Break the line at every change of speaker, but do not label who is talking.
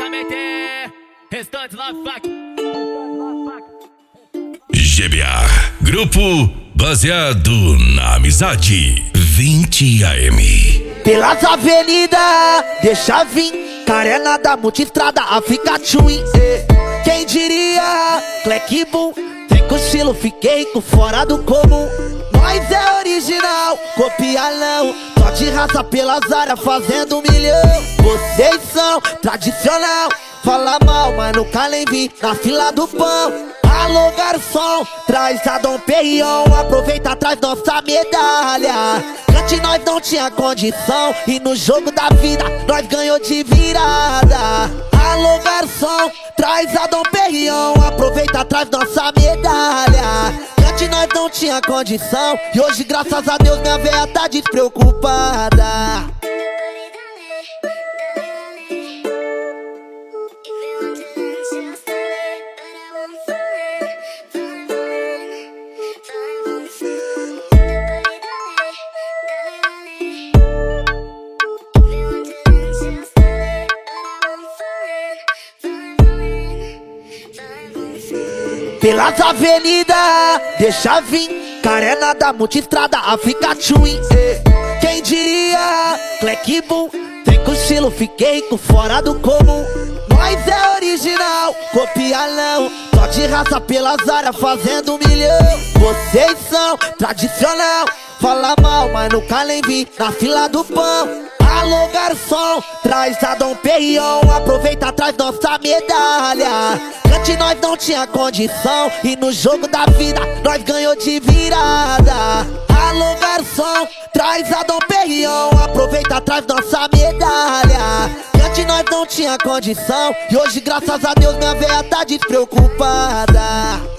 meter restante lá, faca.
GBA, grupo baseado na amizade. 20 AM.
Pelas avenidas, deixa vir Carena da multistrada, África Twin. Quem diria, Clec Boom. Tem com estilo, fiquei com fora do comum. Nós é original, copia não. Só de raça pelas áreas fazendo 1 milhão. Vocês são tradicional, fala mal, mas nunca nem vi na fila do pão. Alô garçom, traz a Dom Perignon, aproveita, traz nossa medalha. Antes nós não tinha condição e no jogo da vida nós ganhou de virada. Alô garçom, traz a Dom Perignon, aproveita, traz nossa medalha. Antes nós não tinha condição e hoje graças a Deus minha véia tá despreocupada. Pelas avenidas, deixa vir Carena da multistrada, África Twin. Quem diria, Clec Boom. Tem com estilo, fiquei com fora do comum. Nós é original, copia não. Só de raça pelas áreas fazendo 1 milhão. Vocês são tradicional, fala mal, mas nunca nem vi na fila do pão. Alô garçom, traz a Dom Perignon, aproveita, traz nossa medalha. Antes nós não tinha condição e no jogo da vida nós ganhou de virada. Alô garçom, traz a Dom Perignon, aproveita, traz nossa medalha. Antes nós não tinha condição e hoje graças a Deus minha véia tá despreocupada.